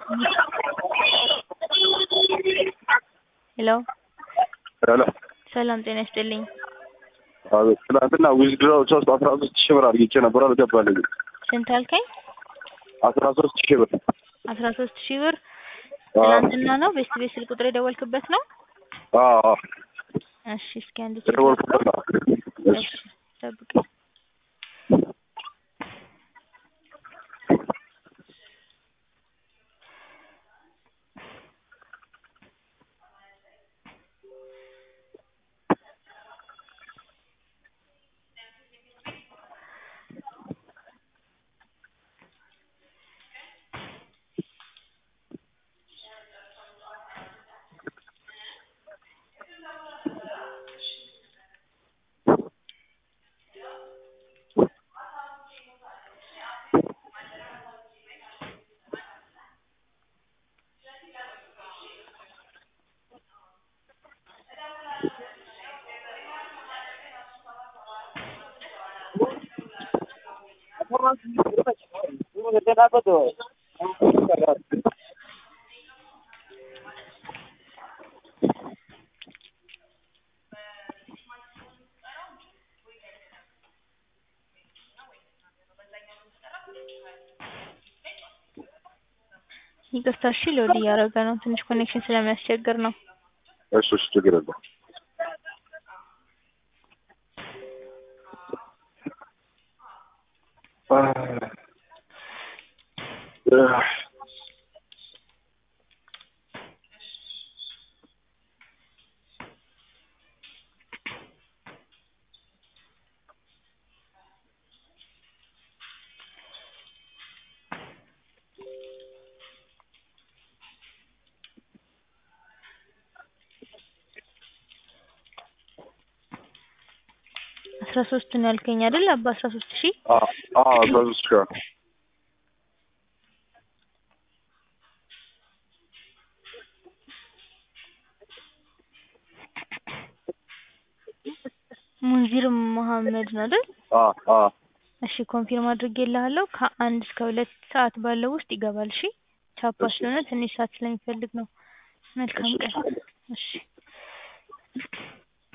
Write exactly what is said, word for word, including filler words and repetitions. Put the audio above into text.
ሄሎ ሄሎ ሰላም ጤና ይስጥልኝ። አቤት። ትናንትና ዊዝድሮው ሶስት አስራ ሶስት ሺህ ብር አድርጌ ነበር አልገባልኝም። ስንት አልከኝ? አስራ ሶስት ሺህ ብር አስራ ሶስት ሺህ ብር ትናንትና ነው? ቤስት ቤት ስልክ ቁጥር የደወልክበት ነው? አዎ አዎ። እሺ እስኪ አንድ ቼክ የደወልኩበት ነው። እሺ ጠብቀኝ። ይቅርታ እሺ ሎድ እያደረገ ነው። ትንሽ ኮኔክሽን ስለሚያስቸግር ነው። እሺ እሺ ችግር የለም። አስራ ሶስት ነው ያልከኝ አይደል? አባ አስራ ሶስት ሺህ አዎ አዎ በዚህ ጋር ሙንዚር መሐመድ ነው አይደል? አዎ አዎ። እሺ ኮንፊርም አድርጌልሃለሁ። ከአንድ እስከ ሁለት ሰዓት ባለው ውስጥ ይገባል። እሺ ቻፓ ስለሆነ ትንሽ ሰዓት ስለሚፈልግ ነው። መልካም ቀን። እሺ